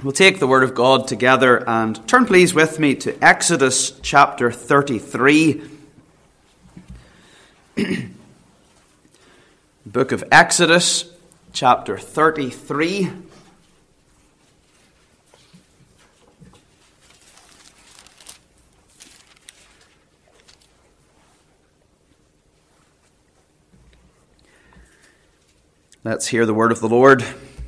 We'll take the Word of God together and turn please with me to Exodus chapter 33. Book of Exodus chapter 33. Let's hear the word of the Lord.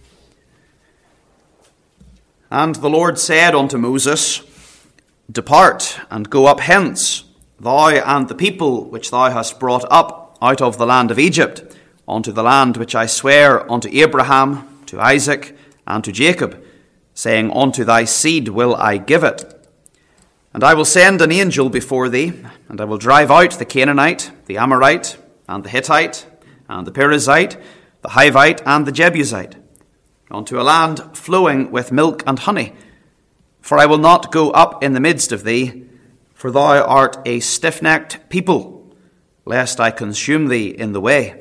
And the Lord said unto Moses, Depart, and go up hence, thou and the people which thou hast brought up out of the land of Egypt, unto the land which I swear unto Abraham, to Isaac, and to Jacob, saying, Unto thy seed will I give it. And I will send an angel before thee, and I will drive out the Canaanite, the Amorite, and the Hittite, and the Perizzite, the Hivite, and the Jebusite, unto a land flowing with milk and honey. For I will not go up in the midst of thee, for thou art a stiff-necked people, lest I consume thee in the way.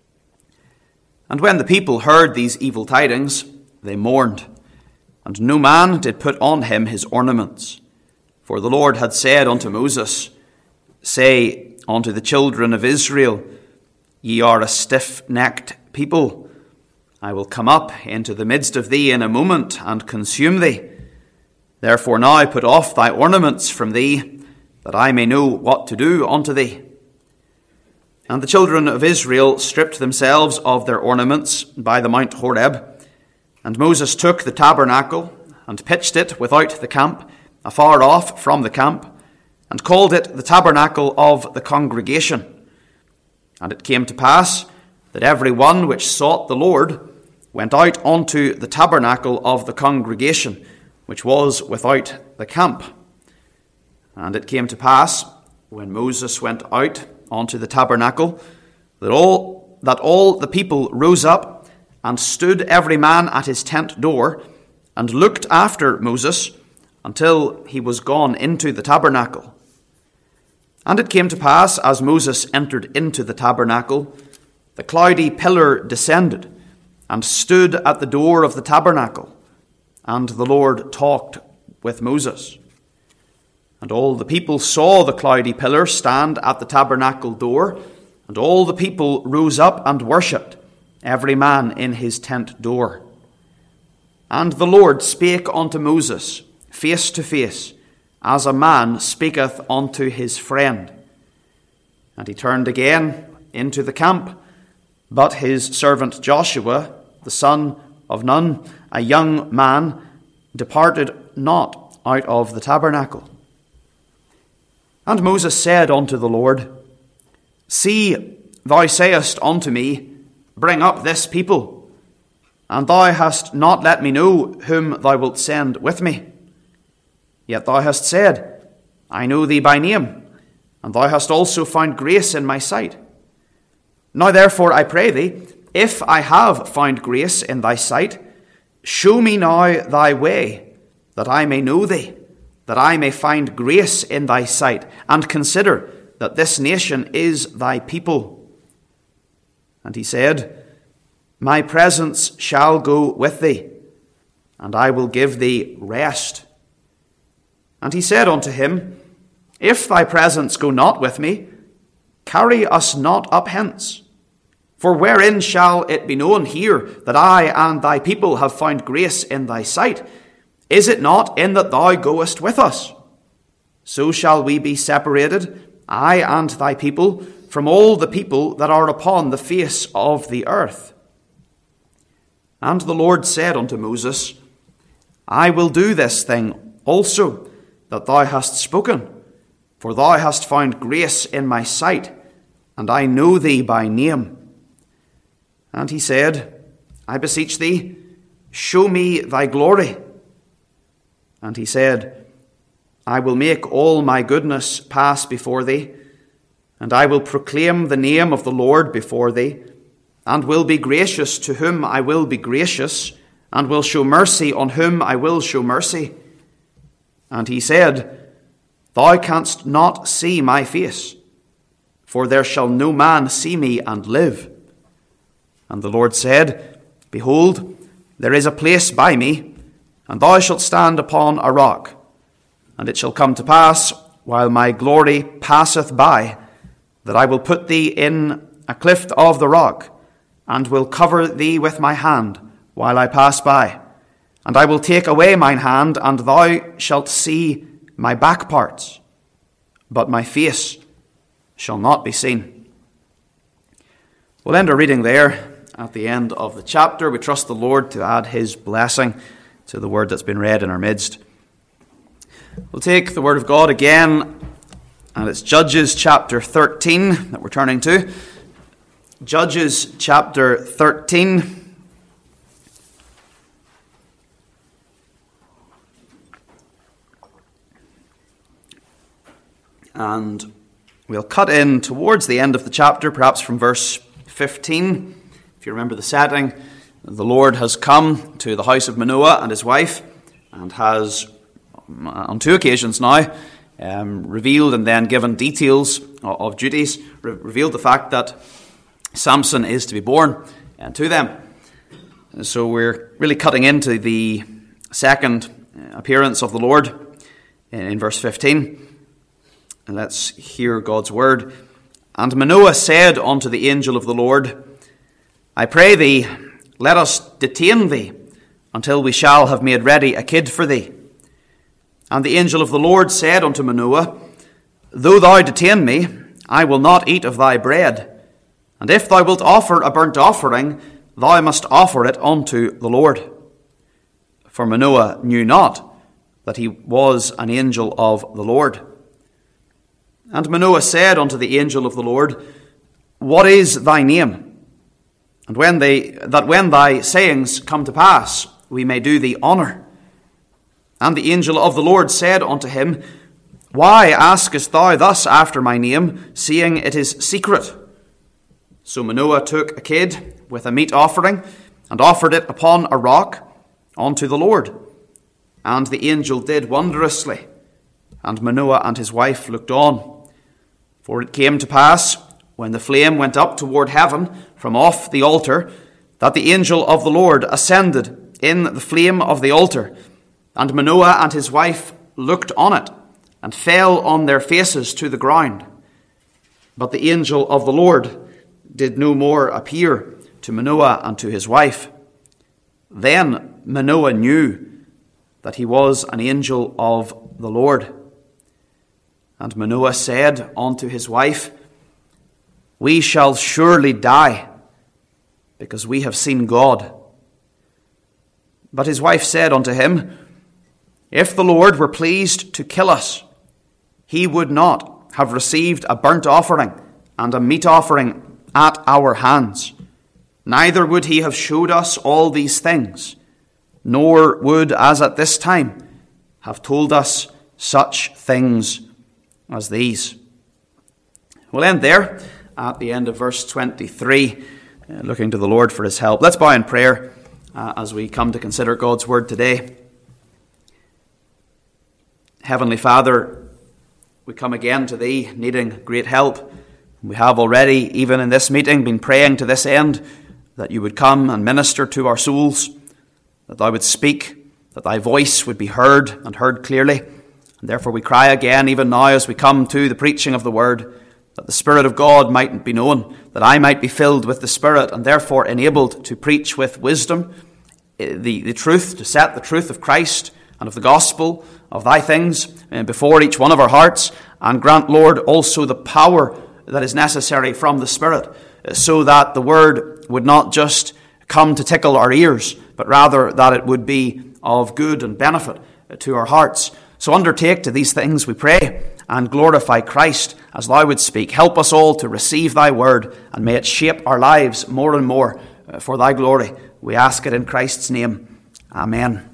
And when the people heard these evil tidings, they mourned, and no man did put on him his ornaments. For the Lord had said unto Moses, Say unto the children of Israel, Ye are a stiff-necked people. I will come up into the midst of thee in a moment and consume thee. Therefore now put off thy ornaments from thee, that I may know what to do unto thee. And the children of Israel stripped themselves of their ornaments by the Mount Horeb. And Moses took the tabernacle and pitched it without the camp, afar off from the camp, and called it the tabernacle of the congregation. And it came to pass that every one which sought the Lord went out unto the tabernacle of the congregation, which was without the camp. And it came to pass, when Moses went out unto the tabernacle, that all the people rose up and stood every man at his tent door, and looked after Moses until he was gone into the tabernacle. And it came to pass, as Moses entered into the tabernacle, the cloudy pillar descended, and stood at the door of the tabernacle, and the Lord talked with Moses. And all the people saw the cloudy pillar stand at the tabernacle door, and all the people rose up and worshipped, every man in his tent door. And the Lord spake unto Moses face to face, as a man speaketh unto his friend. And he turned again into the camp, but his servant Joshua, the son of Nun, a young man, departed not out of the tabernacle. And Moses said unto the Lord, See, thou sayest unto me, Bring up this people, and thou hast not let me know whom thou wilt send with me. Yet thou hast said, I know thee by name, and thou hast also found grace in my sight. Now therefore I pray thee, if I have found grace in thy sight, show me now thy way, that I may know thee, that I may find grace in thy sight, and consider that this nation is thy people. And he said, My presence shall go with thee, and I will give thee rest. And he said unto him, If thy presence go not with me, carry us not up hence. For wherein shall it be known here that I and thy people have found grace in thy sight? Is it not in that thou goest with us? So shall we be separated, I and thy people, from all the people that are upon the face of the earth. And the Lord said unto Moses, I will do this thing also that thou hast spoken, for thou hast found grace in my sight, and I know thee by name. And he said, I beseech thee, show me thy glory. And he said, I will make all my goodness pass before thee, and I will proclaim the name of the Lord before thee, and will be gracious to whom I will be gracious, and will show mercy on whom I will show mercy. And he said, Thou canst not see my face, for there shall no man see me and live. And the Lord said, Behold, there is a place by me, and thou shalt stand upon a rock. And it shall come to pass, while my glory passeth by, that I will put thee in a cleft of the rock, and will cover thee with my hand while I pass by. And I will take away mine hand, and thou shalt see my back parts, but my face shall not be seen. We'll end our reading there at the end of the chapter. We trust the Lord to add his blessing to the word that's been read in our midst. We'll take the word of God again, and it's Judges chapter 13 that we're turning to. Judges chapter 13. And we'll cut in towards the end of the chapter, perhaps from verse 15. If you remember the setting, the Lord has come to the house of Manoah and his wife, and has, on two occasions now, revealed and then given details of duties, revealed the fact that Samson is to be born to them. So we're really cutting into the second appearance of the Lord in verse 15. And let's hear God's word. And Manoah said unto the angel of the Lord, I pray thee, let us detain thee until we shall have made ready a kid for thee. And the angel of the Lord said unto Manoah, Though thou detain me, I will not eat of thy bread. And if thou wilt offer a burnt offering, thou must offer it unto the Lord. For Manoah knew not that he was an angel of the Lord. And Manoah said unto the angel of the Lord, What is thy name? And when thy sayings come to pass, we may do thee honour. And the angel of the Lord said unto him, Why askest thou thus after my name, seeing it is secret? So Manoah took a kid with a meat offering, and offered it upon a rock unto the Lord. And the angel did wondrously, and Manoah and his wife looked on. For it came to pass, when the flame went up toward heaven from off the altar, that the angel of the Lord ascended in the flame of the altar. And Manoah and his wife looked on it, and fell on their faces to the ground. But the angel of the Lord did no more appear to Manoah and to his wife. Then Manoah knew that he was an angel of the Lord. And Manoah said unto his wife, We shall surely die, because we have seen God. But his wife said unto him, If the Lord were pleased to kill us, he would not have received a burnt offering and a meat offering at our hands. Neither would he have showed us all these things, nor would, as at this time, have told us such things as these. We'll end there at the end of verse 23, looking to the Lord for his help. Let's bow in prayer as we come to consider God's word today. Heavenly Father, we come again to thee needing great help. We have already, even in this meeting, been praying to this end, that you would come and minister to our souls, that thou would speak, that thy voice would be heard and heard clearly. And therefore we cry again, even now as we come to the preaching of the word, that the Spirit of God mightn't be known, that I might be filled with the Spirit and therefore enabled to preach with wisdom the truth, to set the truth of Christ and of the gospel, of thy things before each one of our hearts, and grant, Lord, also the power that is necessary from the Spirit, so that the word would not just come to tickle our ears, but rather that it would be of good and benefit to our hearts. So undertake to these things, we pray, and glorify Christ as thou would speak. Help us all to receive thy word, and may it shape our lives more and more for thy glory. We ask it in Christ's name. Amen.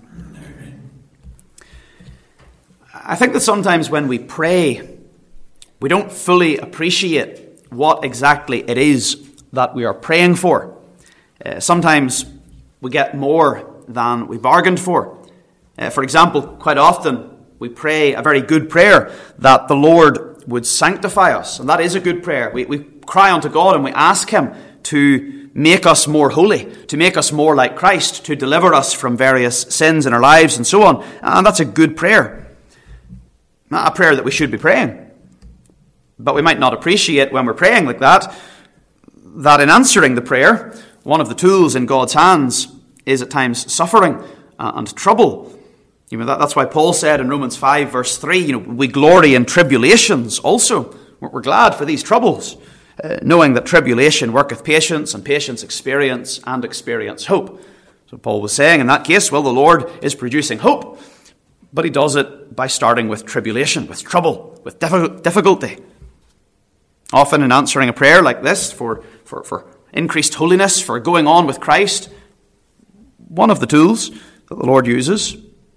I think that sometimes when we pray, we don't fully appreciate what exactly it is that we are praying for. Sometimes we get more than we bargained for. For example, quite often we pray a very good prayer that the Lord would sanctify us. And that is a good prayer. We cry unto God and we ask him to make us more holy, to make us more like Christ, to deliver us from various sins in our lives and so on. And that's a good prayer. A prayer that we should be praying. But we might not appreciate when we're praying like that in answering the prayer, one of the tools in God's hands is at times suffering and trouble. That's why Paul said in Romans 5 verse 3, we glory in tribulations also. We're glad for these troubles, knowing that tribulation worketh patience, and patience experience, and experience hope. So Paul was saying in that case, well, the Lord is producing hope, but he does it by starting with tribulation, with trouble, with difficulty. Often in answering a prayer like this for increased holiness, for going on with Christ, one of the tools that the Lord uses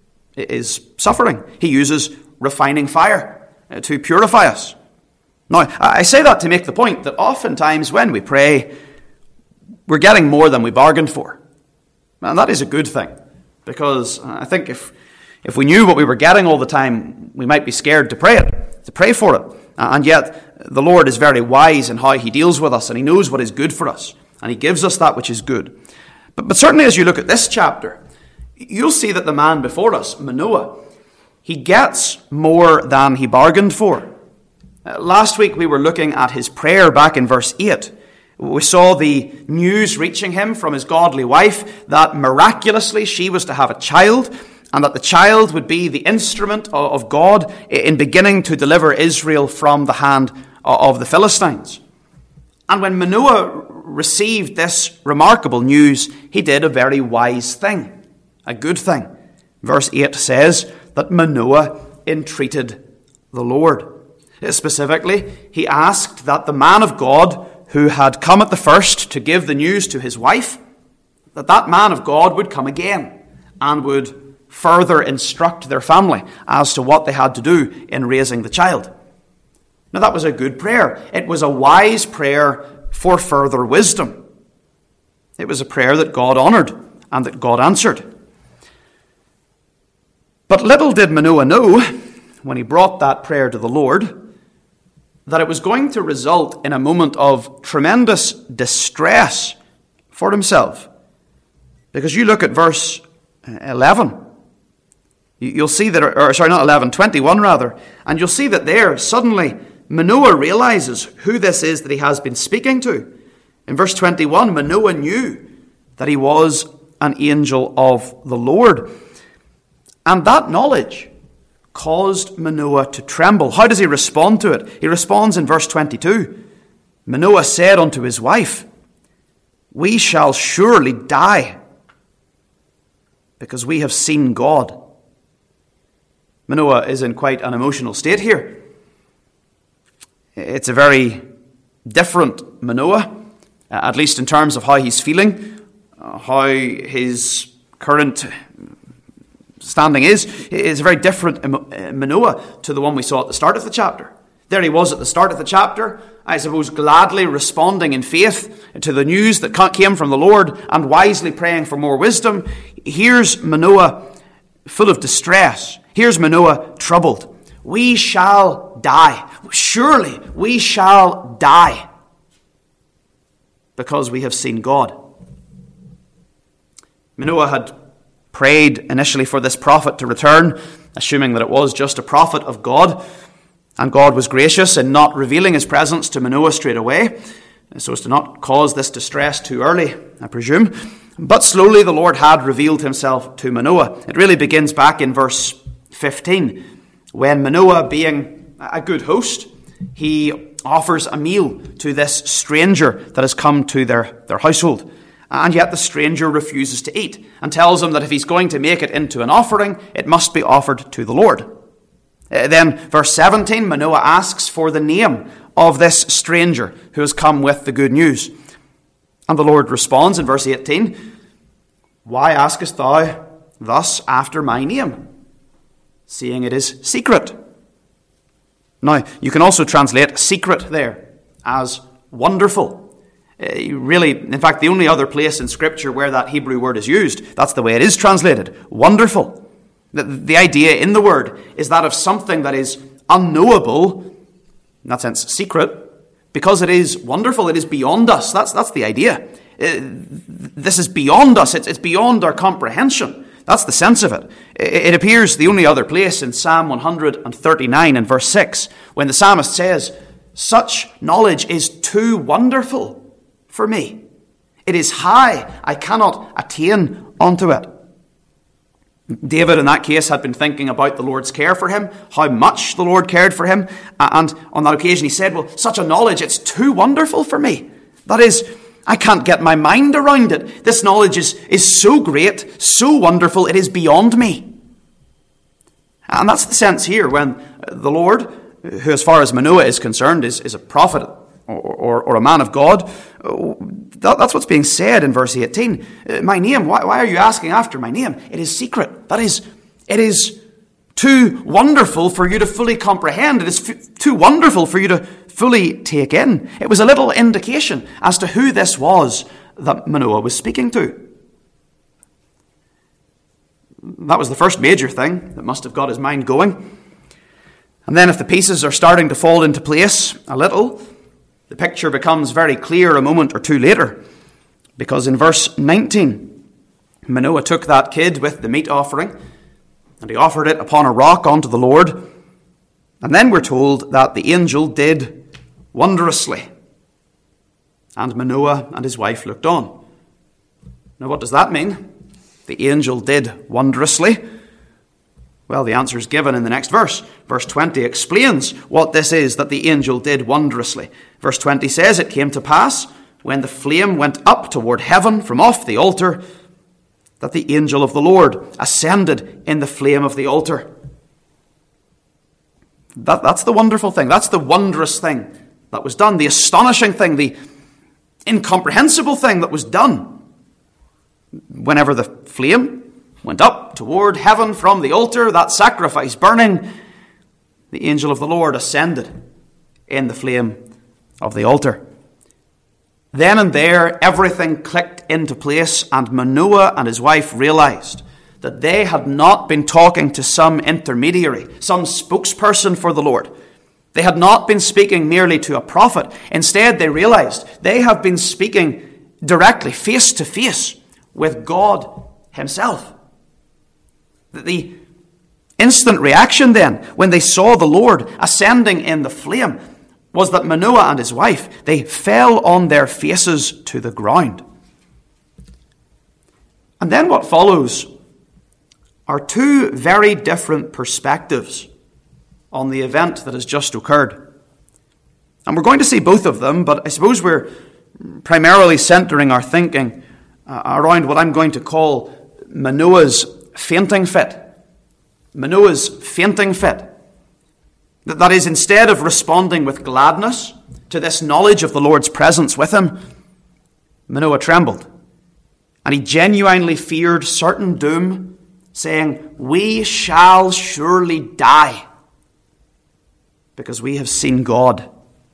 is suffering. He uses refining fire to purify us. Now, I say that to make the point that oftentimes when we pray, we're getting more than we bargained for. And that is a good thing, because I think if we knew what we were getting all the time, we might be scared to pray for it. And yet, the Lord is very wise in how he deals with us, and he knows what is good for us, and he gives us that which is good. But certainly as you look at this chapter, you'll see that the man before us, Manoah, he gets more than he bargained for. Last week we were looking at his prayer back in verse 8. We saw the news reaching him from his godly wife that miraculously she was to have a child, and that the child would be the instrument of God in beginning to deliver Israel from the hand of the Philistines. And when Manoah received this remarkable news, he did a very wise thing, a good thing. Verse 8 says that Manoah entreated the Lord. Specifically, he asked that the man of God who had come at the first to give the news to his wife, that man of God would come again and would further instruct their family as to what they had to do in raising the child. Now that was a good prayer. It was a wise prayer for further wisdom. It was a prayer that God honored and that God answered. But little did Manoah know, when he brought that prayer to the Lord, that it was going to result in a moment of tremendous distress for himself. Because you look at verse 11. You'll see that, 21 rather, and you'll see that there suddenly Manoah realizes who this is that he has been speaking to. In verse 21, Manoah knew that he was an angel of the Lord. And that knowledge caused Manoah to tremble. How does he respond to it? He responds in verse 22. Manoah said unto his wife, "We shall surely die, because we have seen God." Manoah is in quite an emotional state here. It's a very different Manoah, at least in terms of how he's feeling, how his current standing is. It's a very different Manoah to the one we saw at the start of the chapter. There he was at the start of the chapter, I suppose gladly responding in faith to the news that came from the Lord and wisely praying for more wisdom. Here's Manoah full of distress. Here's Manoah troubled. We shall die. Surely we shall die, because we have seen God. Manoah had prayed initially for this prophet to return, assuming that it was just a prophet of God, and God was gracious in not revealing his presence to Manoah straight away, so as to not cause this distress too early, I presume. But slowly the Lord had revealed himself to Manoah. It really begins back in verse 15, when Manoah, being a good host, he offers a meal to this stranger that has come to their household. And yet the stranger refuses to eat and tells him that if he's going to make it into an offering, it must be offered to the Lord. Then verse 17, Manoah asks for the name of this stranger who has come with the good news. And the Lord responds in verse 18, "Why askest thou thus after my name, seeing it is secret?" Now, you can also translate secret there as wonderful. Really, in fact, the only other place in Scripture where that Hebrew word is used, that's the way it is translated, wonderful. The idea in the word is that of something that is unknowable, in that sense secret, Because it is wonderful, it is beyond us. That's the idea. This is beyond us. It's beyond our comprehension. That's the sense of it. It appears the only other place in Psalm 139 and verse 6, when the psalmist says, "Such knowledge is too wonderful for me. It is high, I cannot attain unto it." David, in that case, had been thinking about the Lord's care for him, how much the Lord cared for him. And on that occasion he said, well, such a knowledge, it's too wonderful for me. That is, I can't get my mind around it. This knowledge is so great, so wonderful, it is beyond me. And that's the sense here when the Lord, who as far as Manoah is concerned is a prophet or a man of God, that's what's being said in verse 18. My name, why are you asking after my name? It is secret. That is, it is too wonderful for you to fully comprehend. It is too wonderful for you to fully take in. It was a little indication as to who this was that Manoah was speaking to. That was the first major thing that must have got his mind going. And then if the pieces are starting to fall into place a little, the picture becomes very clear a moment or two later, because in verse 19, Manoah took that kid with the meat offering, and he offered it upon a rock unto the Lord. And then we're told that the angel did wondrously, and Manoah and his wife looked on. Now what does that mean? The angel did wondrously. Well, the answer is given in the next verse. Verse 20 explains what this is that the angel did wondrously. Verse 20 says, "It came to pass, when the flame went up toward heaven from off the altar, that the angel of the Lord ascended in the flame of the altar." That's the wonderful thing. That's the wondrous thing that was done. The astonishing thing, the incomprehensible thing that was done. Whenever the flame went up toward heaven from the altar, that sacrifice burning, the angel of the Lord ascended in the flame of the altar. Then and there, everything clicked into place, and Manoah and his wife realized that they had not been talking to some intermediary, some spokesperson for the Lord. They had not been speaking merely to a prophet. Instead, they realized they have been speaking directly, face to face, with God himself. The instant reaction then, when they saw the Lord ascending in the flame, was that Manoah and his wife, they fell on their faces to the ground. And then what follows are two very different perspectives on the event that has just occurred. And we're going to see both of them, but I suppose we're primarily centering our thinking around what I'm going to call Manoah's fainting fit. Manoah's fainting fit. That is, instead of responding with gladness to this knowledge of the Lord's presence with him, Manoah trembled. And he genuinely feared certain doom, saying, "We shall surely die, because we have seen God."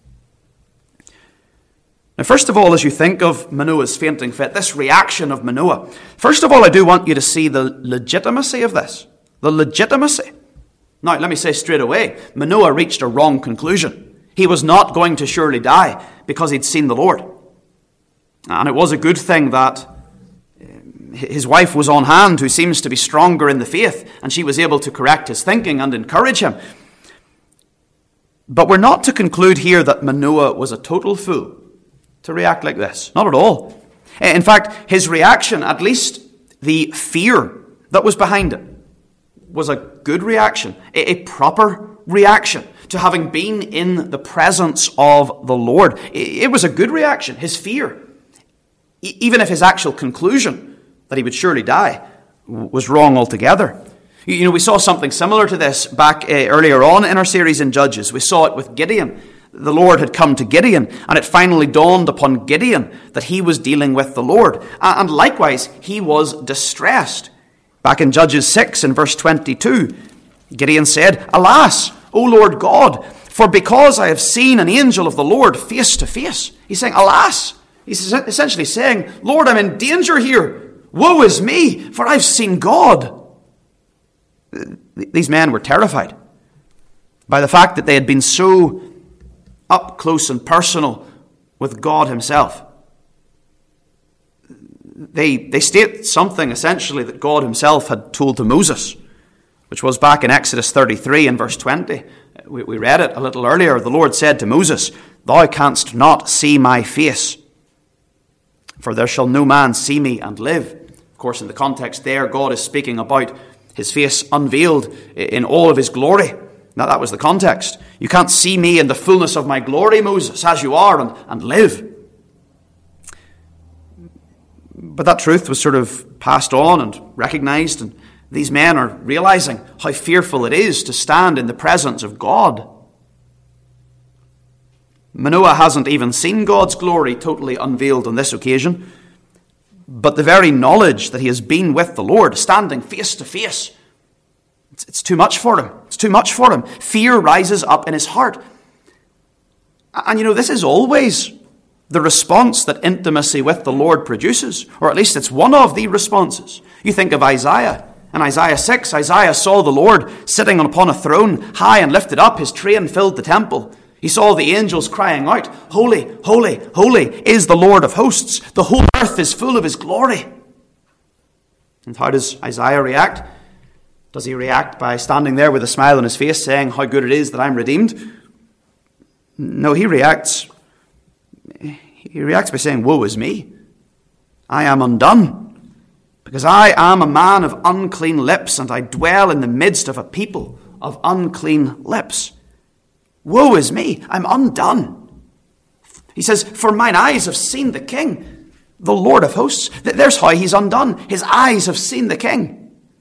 Now, first of all, as you think of Manoah's fainting fit, this reaction of Manoah, first of all, I do want you to see the legitimacy of this. The legitimacy. Now, let me say straight away, Manoah reached a wrong conclusion. He was not going to surely die because he'd seen the Lord. And it was a good thing that his wife was on hand, who seems to be stronger in the faith, and she was able to correct his thinking and encourage him. But we're not to conclude here that Manoah was a total fool to react like this. Not at all. In fact, his reaction, at least the fear that was behind it, was a good reaction, a proper reaction to having been in the presence of the Lord. It was a good reaction, his fear, even if his actual conclusion that he would surely die was wrong altogether. You know, we saw something similar to this back earlier on in our series in Judges. We saw it with Gideon. The Lord had come to Gideon, and it finally dawned upon Gideon that he was dealing with the Lord. And likewise, he was distressed. Back in Judges 6 and verse 22, Gideon said, "Alas, O Lord God, for because I have seen an angel of the Lord face to face." He's saying, alas. He's essentially saying, "Lord, I'm in danger here. Woe is me, for I've seen God." These men were terrified by the fact that they had been so up close and personal with God himself. They state something essentially that God himself had told to Moses, which was back in Exodus 33 and verse 20. We read it a little earlier. The Lord said to Moses, "Thou canst not see my face, for there shall no man see me and live." Of course, in the context there, God is speaking about his face unveiled in all of his glory. Now, that was the context. You can't see me in the fullness of my glory, Moses, as you are, and live. But that truth was sort of passed on and recognized, and these men are realizing how fearful it is to stand in the presence of God. Manoah hasn't even seen God's glory totally unveiled on this occasion, but the very knowledge that he has been with the Lord, standing face to face, it's too much for him. It's too much for him. Fear rises up in his heart. And this is always the response that intimacy with the Lord produces, or at least it's one of the responses. You think of Isaiah. In Isaiah 6, Isaiah saw the Lord sitting upon a throne, high and lifted up. His train filled the temple. He saw the angels crying out, "Holy, holy, holy is the Lord of hosts. The whole earth is full of his glory." And how does Isaiah react? Does he react by standing there with a smile on his face, saying, "How good it is that I'm redeemed"? No, he reacts by saying, "Woe is me. I am undone, because I am a man of unclean lips, and I dwell in the midst of a people of unclean lips. Woe is me, I'm undone." He says, "For mine eyes have seen the King, the Lord of hosts." There's how he's undone. His eyes have seen the King.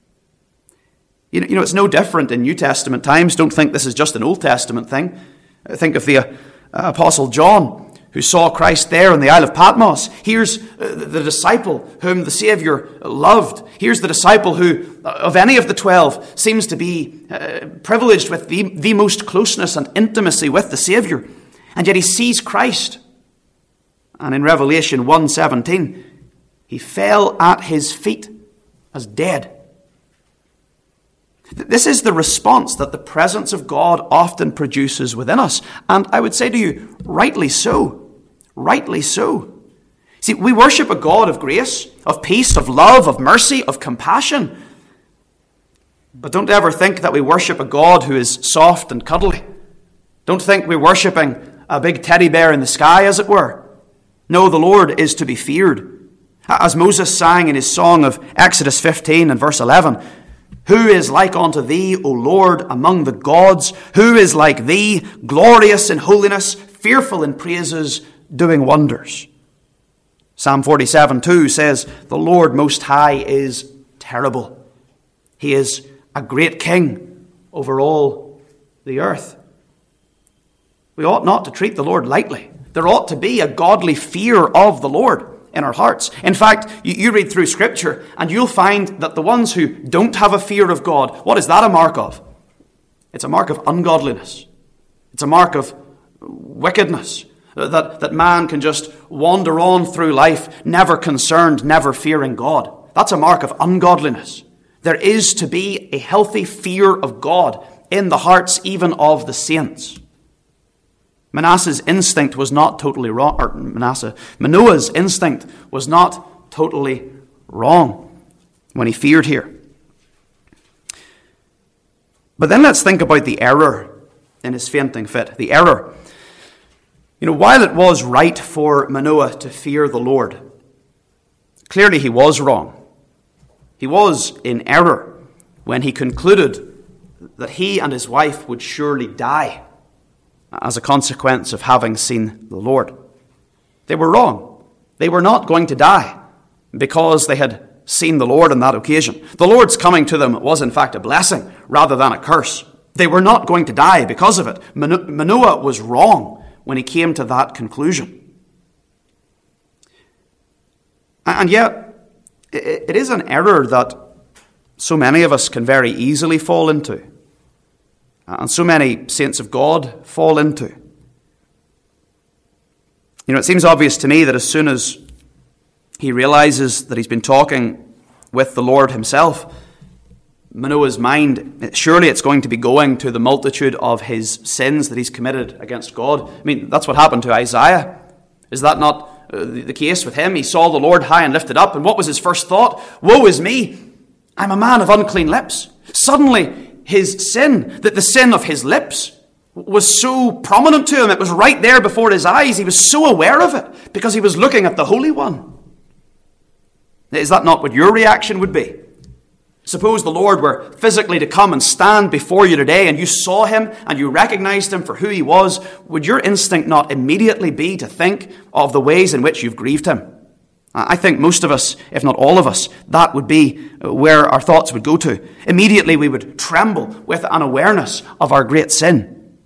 It's no different in New Testament times. Don't think this is just an Old Testament thing. Think of the Apostle John, who saw Christ there on the Isle of Patmos. Here's the disciple whom the Savior loved. Here's the disciple who, of any of the 12, seems to be privileged with the most closeness and intimacy with the Savior. And yet he sees Christ. And in Revelation 1:17, he fell at his feet as dead. This is the response that the presence of God often produces within us. And I would say to you, rightly so. Rightly so. See, we worship a God of grace, of peace, of love, of mercy, of compassion. But don't ever think that we worship a God who is soft and cuddly. Don't think we're worshipping a big teddy bear in the sky, as it were. No, the Lord is to be feared. As Moses sang in his song of Exodus 15 and verse 11, "Who is like unto thee, O Lord, among the gods? Who is like thee, glorious in holiness, fearful in praises, doing wonders?" Psalm 47:2 says, "The Lord Most High is terrible. He is a great king over all the earth." We ought not to treat the Lord lightly. There ought to be a godly fear of the Lord in our hearts. In fact, you read through Scripture and you'll find that the ones who don't have a fear of God, what is that a mark of? It's a mark of ungodliness. It's a mark of wickedness. That man can just wander on through life, never concerned, never fearing God. That's a mark of ungodliness. There is to be a healthy fear of God in the hearts even of the saints. Manoah's instinct was not totally wrong. Manoah's instinct was not totally wrong when he feared here. But then let's think about the error in his fainting fit. The error. While it was right for Manoah to fear the Lord, clearly he was wrong. He was in error when he concluded that he and his wife would surely die as a consequence of having seen the Lord. They were wrong. They were not going to die because they had seen the Lord on that occasion. The Lord's coming to them was in fact a blessing rather than a curse. They were not going to die because of it. Manoah was wrong when he came to that conclusion. And yet, it is an error that so many of us can very easily fall into, and so many saints of God fall into. It seems obvious to me that as soon as he realizes that he's been talking with the Lord himself, Manoah's mind, surely it's going to be going to the multitude of his sins that he's committed against God. I mean, that's what happened to Isaiah. Is that not the case with him? He saw the Lord high and lifted up, and what was his first thought? Woe is me! I'm a man of unclean lips. Suddenly, his sin, that the sin of his lips, was so prominent to him. It was right there before his eyes. He was so aware of it because he was looking at the Holy One. Is that not what your reaction would be? Suppose the Lord were physically to come and stand before you today and you saw him and you recognized him for who he was. Would your instinct not immediately be to think of the ways in which you've grieved him? I think most of us, if not all of us, that would be where our thoughts would go to. Immediately we would tremble with an awareness of our great sin.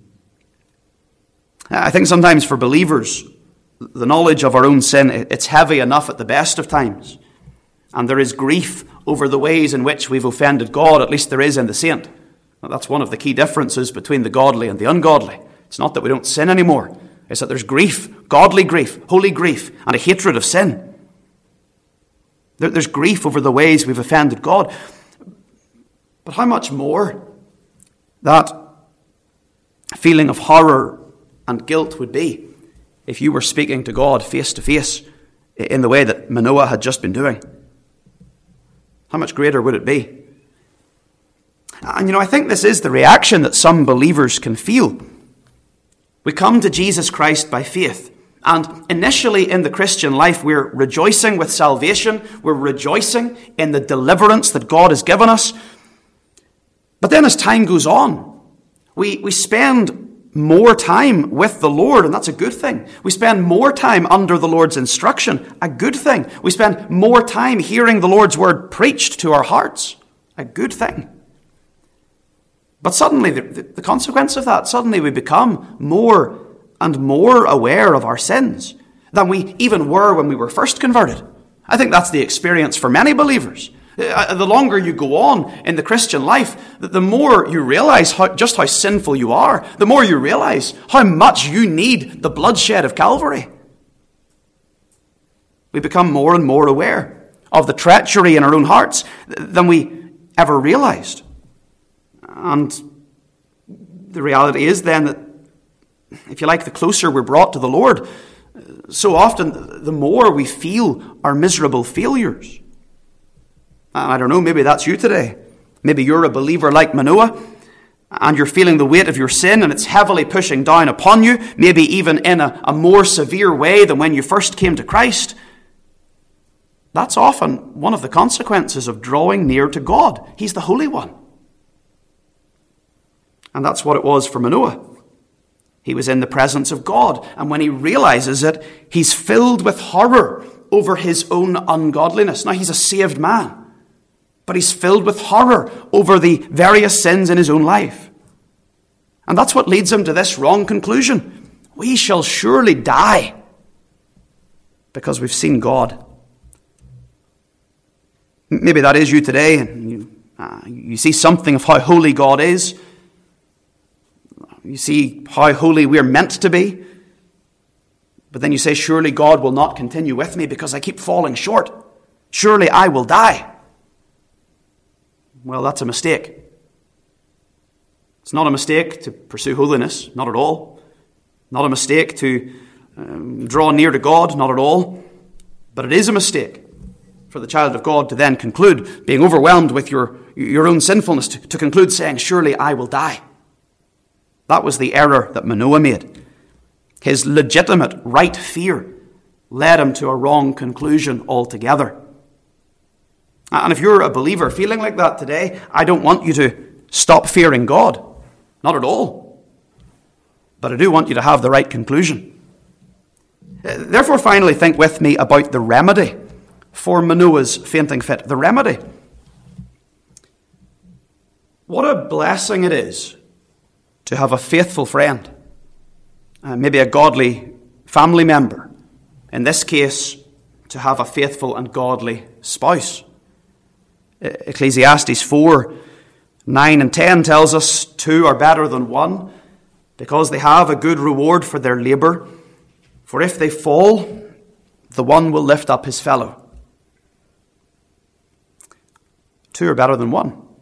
I think sometimes for believers, the knowledge of our own sin, it's heavy enough at the best of times. And there is grief over the ways in which we've offended God, at least there is in the saint. Now, that's one of the key differences between the godly and the ungodly. It's not that we don't sin anymore. It's that there's grief, godly grief, holy grief, and a hatred of sin. There's grief over the ways we've offended God. But how much more that feeling of horror and guilt would be if you were speaking to God face to face in the way that Manoah had just been doing. How much greater would it be? And I think this is the reaction that some believers can feel. We come to Jesus Christ by faith. And initially in the Christian life, we're rejoicing with salvation. We're rejoicing in the deliverance that God has given us. But then as time goes on, we spend more time with the Lord, and that's a good thing. We spend more time under the Lord's instruction, a good thing. We spend more time hearing the Lord's word preached to our hearts, a good thing. But suddenly, the consequence of that, suddenly we become more and more aware of our sins than we even were when we were first converted. I think that's the experience for many believers. The longer you go on in the Christian life, the more you realize just how sinful you are. The more you realize how much you need the bloodshed of Calvary. We become more and more aware of the treachery in our own hearts than we ever realized. And the reality is then that, if you like, the closer we're brought to the Lord, so often the more we feel our miserable failures. I don't know, maybe that's you today. Maybe you're a believer like Manoah, and you're feeling the weight of your sin, and it's heavily pushing down upon you, maybe even in a more severe way than when you first came to Christ. That's often one of the consequences of drawing near to God. He's the Holy One. And that's what it was for Manoah. He was in the presence of God, and when he realizes it, he's filled with horror over his own ungodliness. Now, he's a saved man, but he's filled with horror over the various sins in his own life. And that's what leads him to this wrong conclusion. We shall surely die because we've seen God. Maybe that is you today, and you see something of how holy God is. You see how holy we're meant to be. But then you say, surely God will not continue with me because I keep falling short. Surely I will die. Well, that's a mistake. It's not a mistake to pursue holiness, not at all. Not a mistake to draw near to God, not at all. But it is a mistake for the child of God to then conclude, being overwhelmed with your own sinfulness, to conclude saying, surely I will die. That was the error that Manoah made. His legitimate right fear led him to a wrong conclusion altogether. And if you're a believer feeling like that today, I don't want you to stop fearing God. Not at all. But I do want you to have the right conclusion. Therefore, finally, think with me about the remedy for Manoah's fainting fit. The remedy. What a blessing it is to have a faithful friend, maybe a godly family member. In this case, to have a faithful and godly spouse. Ecclesiastes 4:9 and 10 tells us 2 are better than 1 because they have a good reward for their labor. For if they fall, the one will lift up his fellow. 2 are better than 1.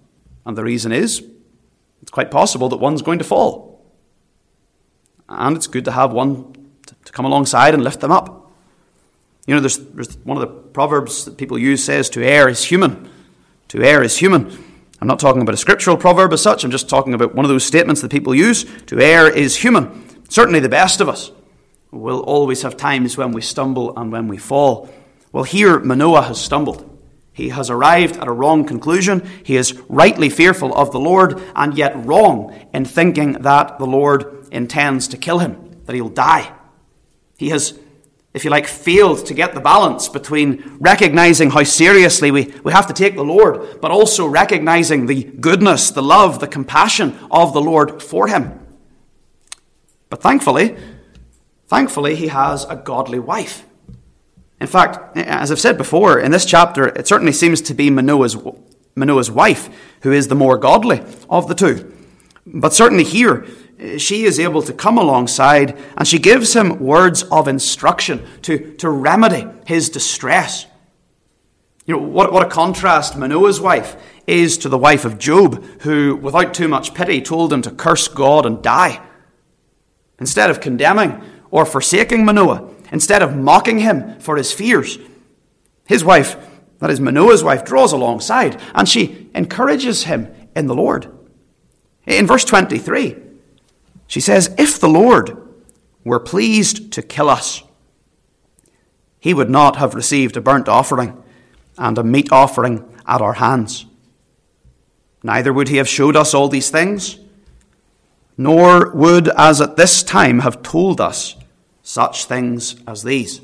And the reason is, it's quite possible that one's going to fall. And it's good to have one to come alongside and lift them up. You know, there's one of the proverbs that people use says, to err is human. To err is human. I'm not talking about a scriptural proverb as such. I'm just talking about one of those statements that people use. To err is human. Certainly the best of us will always have times when we stumble and when we fall. Well, here Manoah has stumbled. He has arrived at a wrong conclusion. He is rightly fearful of the Lord and yet wrong in thinking that the Lord intends to kill him, that he'll die. He has, if you like, failed to get the balance between recognizing how seriously we have to take the Lord, but also recognizing the goodness, the love, the compassion of the Lord for him. But thankfully, he has a godly wife. In fact, as I've said before, in this chapter, it certainly seems to be Manoah's wife who is the more godly of the two. But certainly here, she is able to come alongside and she gives him words of instruction to remedy his distress. You know, what a contrast Manoah's wife is to the wife of Job, who, without too much pity, told him to curse God and die. Instead of condemning or forsaking Manoah, instead of mocking him for his fears, his wife, that is Manoah's wife, draws alongside and she encourages him in the Lord. In verse 23, she says, if the Lord were pleased to kill us, he would not have received a burnt offering and a meat offering at our hands. Neither would he have showed us all these things, nor would, as at this time, have told us such things as these.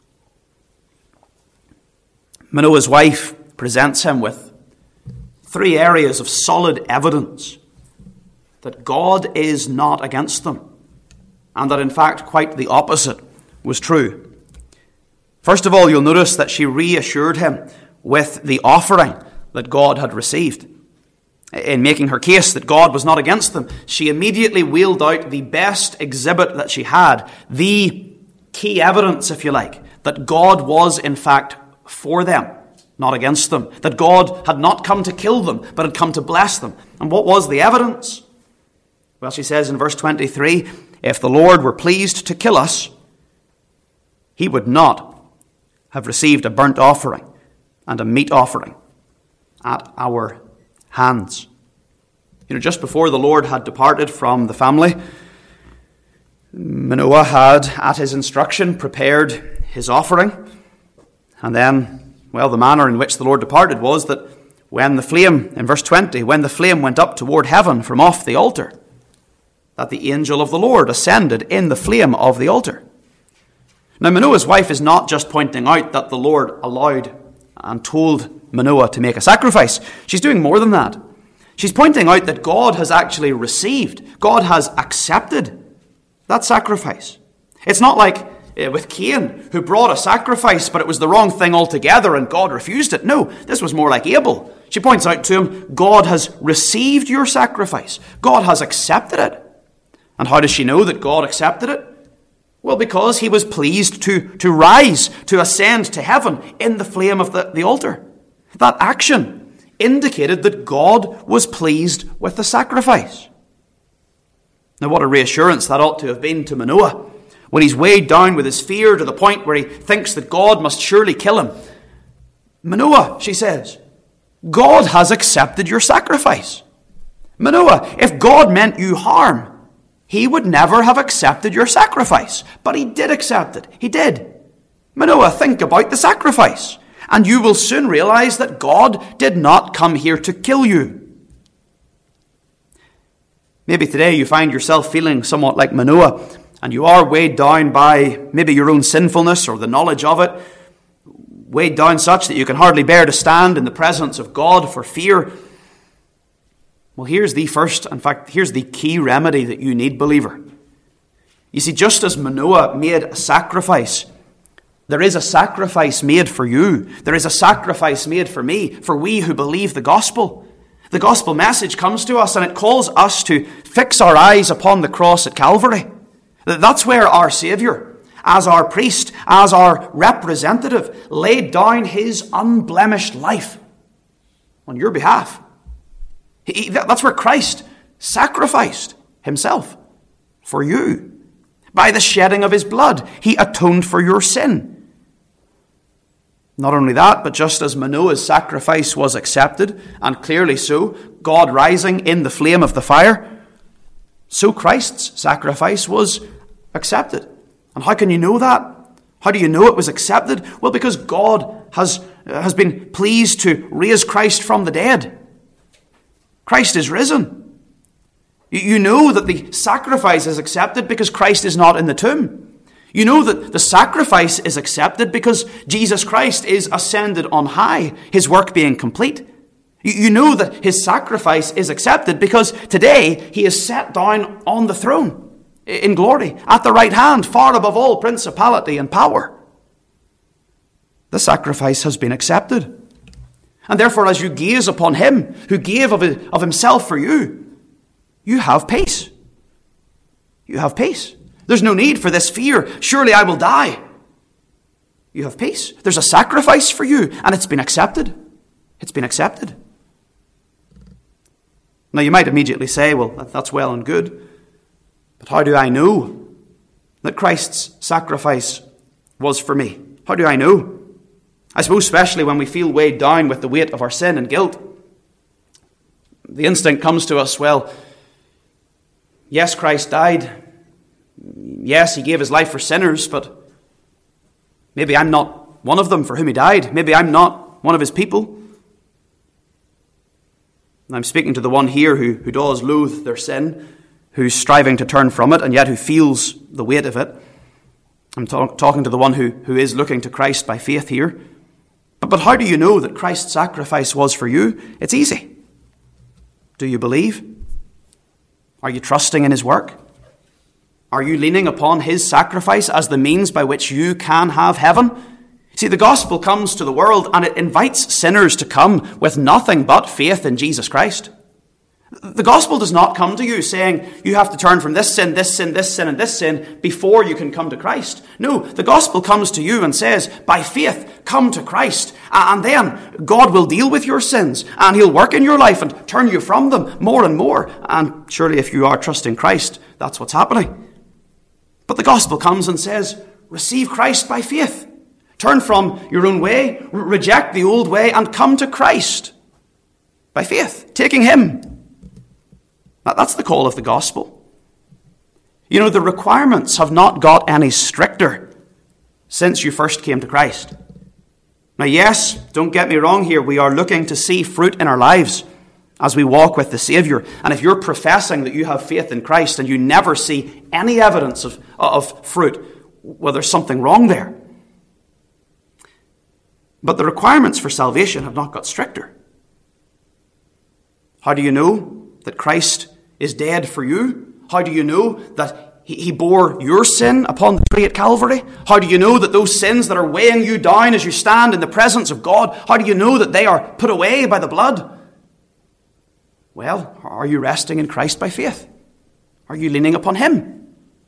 Manoah's wife presents him with 3 areas of solid evidence that God is not against them, and that in fact quite the opposite was true. First of all, you'll notice that she reassured him with the offering that God had received. In making her case that God was not against them, she immediately wheeled out the best exhibit that she had, the key evidence, if you like, that God was in fact for them, not against them, that God had not come to kill them, but had come to bless them. And what was the evidence? Well, she says in verse 23, if the Lord were pleased to kill us, he would not have received a burnt offering and a meat offering at our hands. You know, just before the Lord had departed from the family, Manoah had, at his instruction, prepared his offering. And then, well, the manner in which the Lord departed was that when the flame, in verse 20, when the flame went up toward heaven from off the altar, that the angel of the Lord ascended in the flame of the altar. Now, Manoah's wife is not just pointing out that the Lord allowed and told Manoah to make a sacrifice. She's doing more than that. She's pointing out that God has actually received, God has accepted that sacrifice. It's not like with Cain, who brought a sacrifice, but it was the wrong thing altogether and God refused it. No, this was more like Abel. She points out to him, God has received your sacrifice. God has accepted it. And how does she know that God accepted it? Well, because he was pleased to rise, to ascend to heaven in the flame of the altar. That action indicated that God was pleased with the sacrifice. Now, what a reassurance that ought to have been to Manoah when he's weighed down with his fear to the point where he thinks that God must surely kill him. Manoah, she says, God has accepted your sacrifice. Manoah, if God meant you harm, he would never have accepted your sacrifice. But he did accept it. He did. Manoah, think about the sacrifice, and you will soon realize that God did not come here to kill you. Maybe today you find yourself feeling somewhat like Manoah, and you are weighed down by maybe your own sinfulness or the knowledge of it, weighed down such that you can hardly bear to stand in the presence of God for fear. Well, here's the key remedy that you need, believer. You see, just as Manoah made a sacrifice, there is a sacrifice made for you. There is a sacrifice made for me, for we who believe the gospel. The gospel message comes to us and it calls us to fix our eyes upon the cross at Calvary. That's where our Saviour, as our priest, as our representative, laid down his unblemished life on your behalf. That's where Christ sacrificed himself for you. By the shedding of his blood, he atoned for your sin. Not only that, but just as Manoah's sacrifice was accepted, and clearly so, God rising in the flame of the fire, so Christ's sacrifice was accepted. And how can you know that? How do you know it was accepted? Well, because God has been pleased to raise Christ from the dead. Christ is risen. You know that the sacrifice is accepted because Christ is not in the tomb. You know that the sacrifice is accepted because Jesus Christ is ascended on high, his work being complete. You know that his sacrifice is accepted because today he is set down on the throne in glory, at the right hand, far above all principality and power. The sacrifice has been accepted. And therefore, as you gaze upon him who gave of himself for you, you have peace. You have peace. There's no need for this fear. Surely I will die. You have peace. There's a sacrifice for you, and it's been accepted. It's been accepted. Now, you might immediately say, well, that's well and good. But how do I know that Christ's sacrifice was for me? How do I know? I suppose especially when we feel weighed down with the weight of our sin and guilt. The instinct comes to us, well, yes, Christ died. Yes, he gave his life for sinners, but maybe I'm not one of them for whom he died. Maybe I'm not one of his people. And I'm speaking to the one here who does loathe their sin, who's striving to turn from it, and yet who feels the weight of it. I'm talking to the one who is looking to Christ by faith here. But how do you know that Christ's sacrifice was for you? It's easy. Do you believe? Are you trusting in his work? Are you leaning upon his sacrifice as the means by which you can have heaven? See, the gospel comes to the world and it invites sinners to come with nothing but faith in Jesus Christ. The gospel does not come to you saying you have to turn from this sin, this sin, this sin, and this sin before you can come to Christ. No, the gospel comes to you and says, by faith, come to Christ. And then God will deal with your sins and he'll work in your life and turn you from them more and more. And surely if you are trusting Christ, that's what's happening. But the gospel comes and says, receive Christ by faith. Turn from your own way, reject the old way, and come to Christ by faith, taking him. That's the call of the gospel. You know, the requirements have not got any stricter since you first came to Christ. Now, yes, don't get me wrong here. We are looking to see fruit in our lives as we walk with the Savior. And if you're professing that you have faith in Christ and you never see any evidence of fruit, well, there's something wrong there. But the requirements for salvation have not got stricter. How do you know that Christ is dead for you? How do you know that he bore your sin upon the tree at Calvary? How do you know that those sins that are weighing you down as you stand in the presence of God, how do you know that they are put away by the blood? Well, are you resting in Christ by faith? Are you leaning upon him?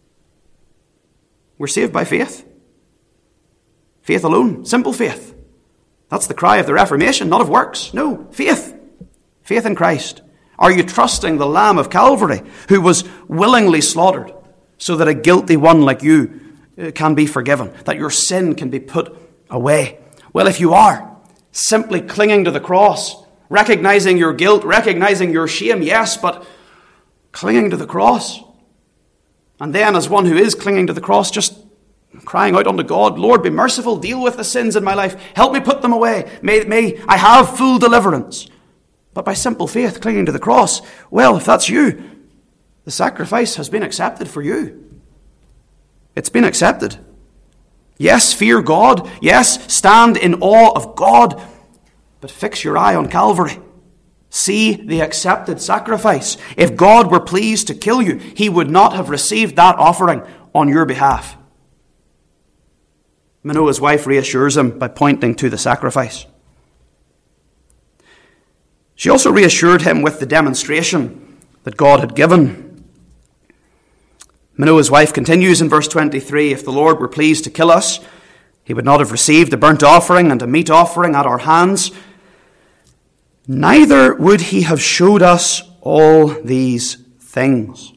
We're saved by faith. Faith alone, simple faith. That's the cry of the Reformation, not of works. No, faith. Faith in Christ. Are you trusting the Lamb of Calvary who was willingly slaughtered so that a guilty one like you can be forgiven, that your sin can be put away? Well, if you are, simply clinging to the cross, recognizing your guilt, recognizing your shame, yes, but clinging to the cross. And then as one who is clinging to the cross, just crying out unto God, Lord, be merciful, deal with the sins in my life, help me put them away, may I have full deliverance. But by simple faith, clinging to the cross, well, if that's you, the sacrifice has been accepted for you. It's been accepted. Yes, fear God. Yes, stand in awe of God. But fix your eye on Calvary. See the accepted sacrifice. If God were pleased to kill you, he would not have received that offering on your behalf. Manoah's wife reassures him by pointing to the sacrifice. She also reassured him with the demonstration that God had given. Manoah's wife continues in verse 23, if the Lord were pleased to kill us, he would not have received a burnt offering and a meat offering at our hands. neither would he have showed us all these things.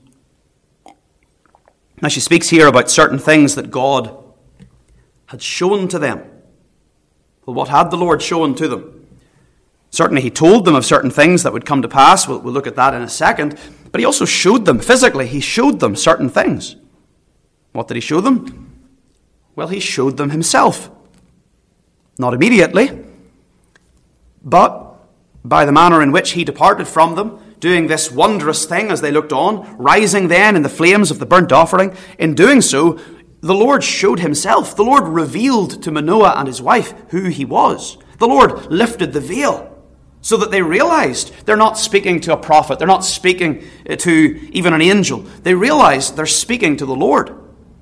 Now she speaks here about certain things that God had shown to them. Well, what had the Lord shown to them? Certainly he told them of certain things that would come to pass. We'll look at that in a second. But he also showed them physically. He showed them certain things. What did he show them? Well, he showed them himself. Not immediately, but by the manner in which he departed from them, doing this wondrous thing as they looked on, rising then in the flames of the burnt offering. In doing so, the Lord showed himself. The Lord revealed to Manoah and his wife who he was. The Lord lifted the veil so that they realized they're not speaking to a prophet. They're not speaking to even an angel. They realized they're speaking to the Lord.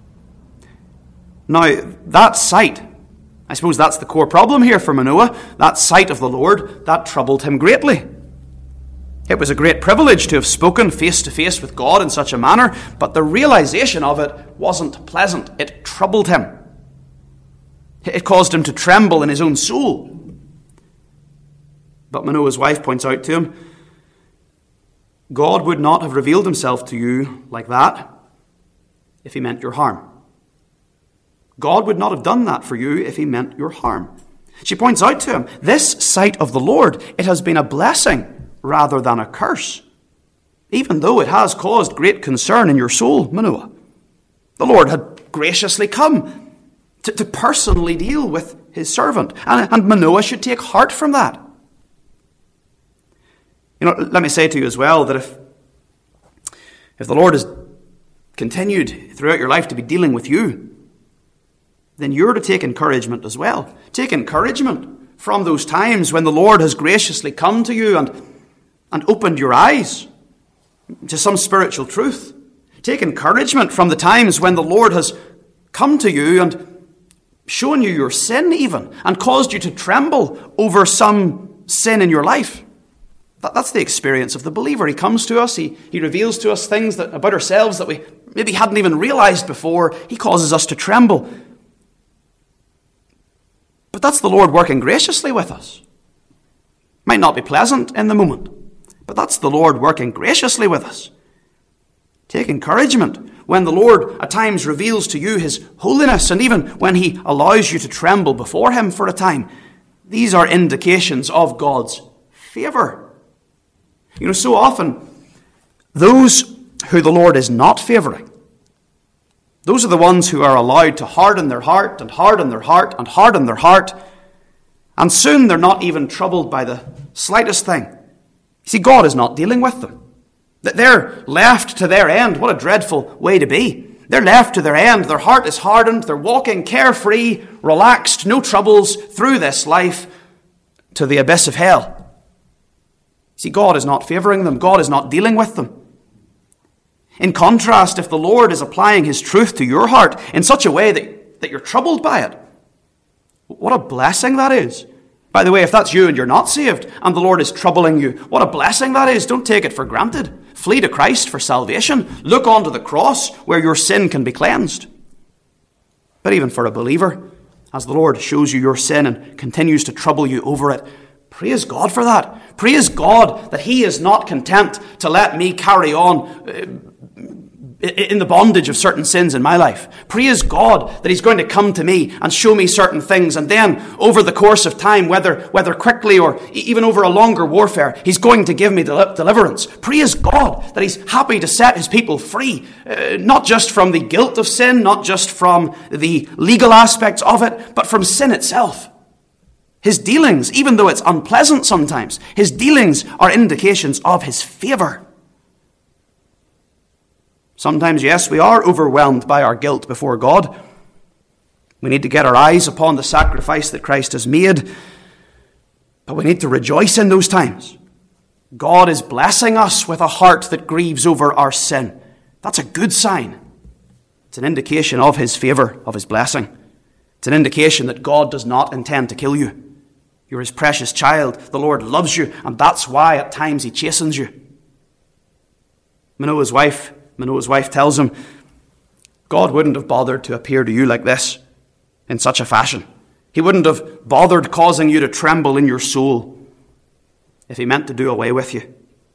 Now, that sight, I suppose that's the core problem here for Manoah. That sight of the Lord, that troubled him greatly. It was a great privilege to have spoken face to face with God in such a manner, but the realization of it wasn't pleasant. It troubled him. It caused him to tremble in his own soul. But Manoah's wife points out to him, God would not have revealed himself to you like that if he meant your harm. God would not have done that for you if he meant your harm. She points out to him, this sight of the Lord, it has been a blessing rather than a curse, even though it has caused great concern in your soul, Manoah. The Lord had graciously come to personally deal with his servant, and Manoah should take heart from that. Let me say to you as well that if the Lord has continued throughout your life to be dealing with you, then you're to take encouragement as well. Take encouragement from those times when the Lord has graciously come to you and opened your eyes to some spiritual truth. Take encouragement from the times when the Lord has come to you and shown you your sin even, and caused you to tremble over some sin in your life. That's the experience of the believer. He comes to us, he reveals to us things about ourselves that we maybe hadn't even realized before. He causes us to tremble. But that's the Lord working graciously with us. Might not be pleasant in the moment, but that's the Lord working graciously with us. Take encouragement when the Lord at times reveals to you his holiness, and even when he allows you to tremble before him for a time. These are indications of God's favor. So often, those who the Lord is not favoring, those are the ones who are allowed to harden their heart and harden their heart and harden their heart. And soon they're not even troubled by the slightest thing. You see, God is not dealing with them. They're left to their end. What a dreadful way to be. They're left to their end. Their heart is hardened. They're walking carefree, relaxed, no troubles through this life to the abyss of hell. See, God is not favoring them. God is not dealing with them. In contrast, if the Lord is applying his truth to your heart in such a way that you're troubled by it, what a blessing that is. By the way, if that's you and you're not saved and the Lord is troubling you, what a blessing that is. Don't take it for granted. Flee to Christ for salvation. Look onto the cross where your sin can be cleansed. But even for a believer, as the Lord shows you your sin and continues to trouble you over it, praise God for that. Praise God that he is not content to let me carry on in the bondage of certain sins in my life. Praise God that he's going to come to me and show me certain things, and then over the course of time, whether quickly or even over a longer warfare, he's going to give me deliverance. Praise God that he's happy to set his people free, not just from the guilt of sin, not just from the legal aspects of it, but from sin itself. His dealings, even though it's unpleasant sometimes, his dealings are indications of his favor. Sometimes, yes, we are overwhelmed by our guilt before God. We need to get our eyes upon the sacrifice that Christ has made, but we need to rejoice in those times. God is blessing us with a heart that grieves over our sin. That's a good sign. It's an indication of his favor, of his blessing. It's an indication that God does not intend to kill you. You're his precious child. The Lord loves you, and that's why at times he chastens you. Manoah's wife tells him, God wouldn't have bothered to appear to you like this, in such a fashion. He wouldn't have bothered causing you to tremble in your soul. if he meant to do away with you.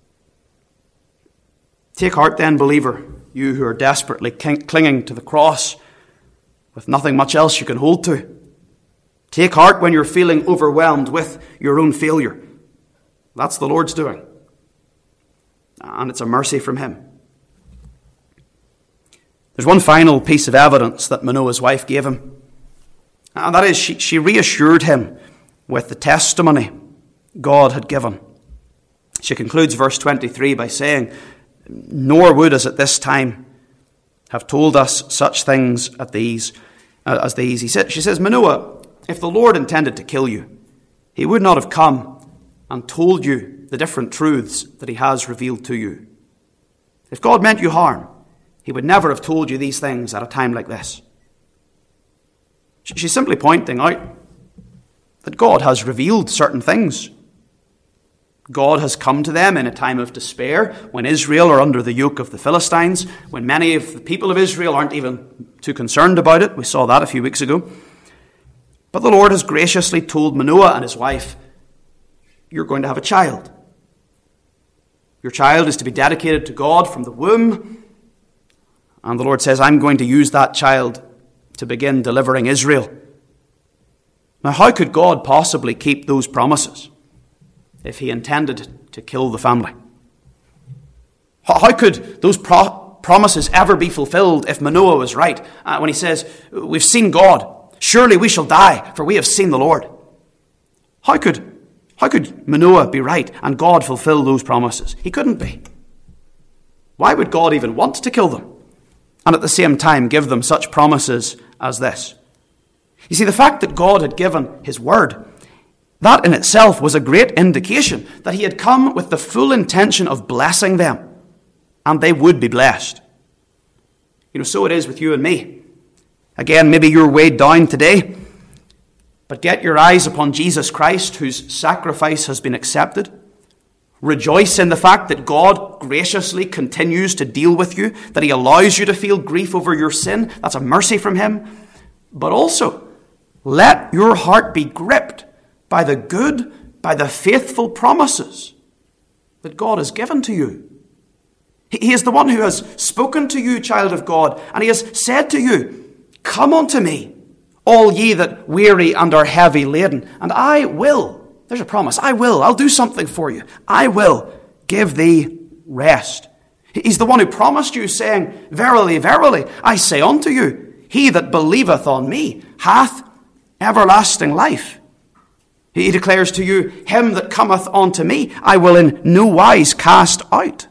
Take heart then, believer, you who are desperately clinging to the cross with nothing much else you can hold to. Take heart when you're feeling overwhelmed with your own failure. That's the Lord's doing. And it's a mercy from him. There's one final piece of evidence that Manoah's wife gave him. And that is, she reassured him with the testimony God had given. She concludes verse 23 by saying, "Nor would us at this time have told us such things as these." She says, "Manoah, if the Lord intended to kill you, he would not have come and told you the different truths that he has revealed to you. If God meant you harm, he would never have told you these things at a time like this." She's simply pointing out that God has revealed certain things. God has come to them in a time of despair, when Israel are under the yoke of the Philistines, when many of the people of Israel aren't even too concerned about it. We saw that a few weeks ago. But the Lord has graciously told Manoah and his wife, "You're going to have a child. Your child is to be dedicated to God from the womb." And the Lord says, "I'm going to use that child to begin delivering Israel." Now, how could God possibly keep those promises if he intended to kill the family? How could those promises ever be fulfilled if Manoah was right when he says, "We've seen God. Surely we shall die, for we have seen the Lord"? How could Manoah be right and God fulfill those promises? He couldn't be. Why would God even want to kill them and at the same time give them such promises as this? You see, the fact that God had given his word, that in itself was a great indication that he had come with the full intention of blessing them, and they would be blessed. So it is with you and me. Again, maybe you're weighed down today, but get your eyes upon Jesus Christ, whose sacrifice has been accepted. Rejoice in the fact that God graciously continues to deal with you, that he allows you to feel grief over your sin. That's a mercy from him. But also, let your heart be gripped by the good, by the faithful promises that God has given to you. He is the one who has spoken to you, child of God, and he has said to you, "Come unto me, all ye that weary and are heavy laden, and I will." There's a promise. I'll do something for you. I will give thee rest. He's the one who promised you, saying, "Verily, verily, I say unto you, he that believeth on me hath everlasting life." He declares to you, "Him that cometh unto me, I will in no wise cast out."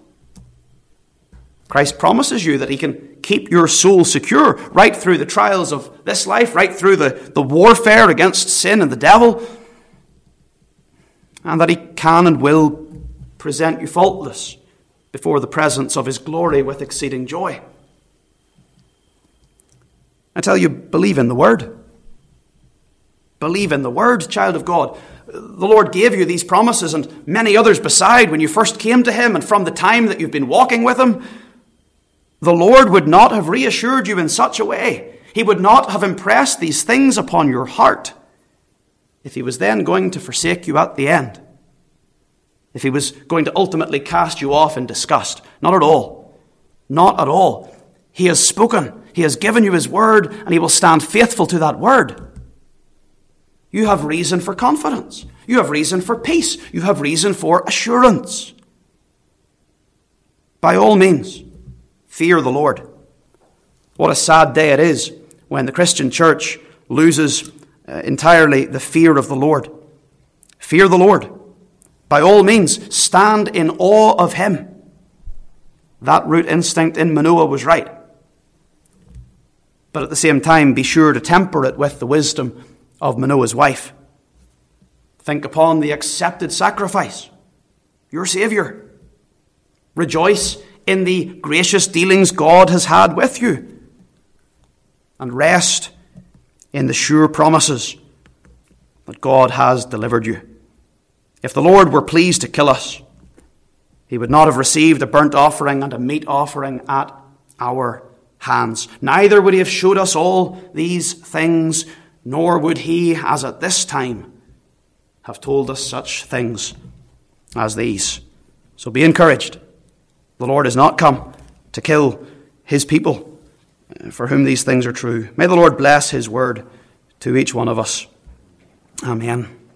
Christ promises you that he can keep your soul secure right through the trials of this life, right through the warfare against sin and the devil, and that he can and will present you faultless before the presence of his glory with exceeding joy. I tell you, believe in the word. Believe in the word, child of God. The Lord gave you these promises and many others beside when you first came to him and from the time that you've been walking with him. The Lord would not have reassured you in such a way. He would not have impressed these things upon your heart if he was then going to forsake you at the end. If he was going to ultimately cast you off in disgust. Not at all. Not at all. He has spoken. He has given you his word, and he will stand faithful to that word. You have reason for confidence. You have reason for peace. You have reason for assurance. By all means, fear the Lord. What a sad day it is when the Christian church loses entirely the fear of the Lord. Fear the Lord. By all means, stand in awe of him. That root instinct in Manoah was right. But at the same time, be sure to temper it with the wisdom of Manoah's wife. Think upon the accepted sacrifice, your Savior. Rejoice in the gracious dealings God has had with you. And rest in the sure promises that God has delivered you. If the Lord were pleased to kill us, he would not have received a burnt offering and a meat offering at our hands. Neither would he have showed us all these things, nor would he, as at this time, have told us such things as these. So be encouraged. The Lord has not come to kill his people, for whom these things are true. May the Lord bless his word to each one of us. Amen.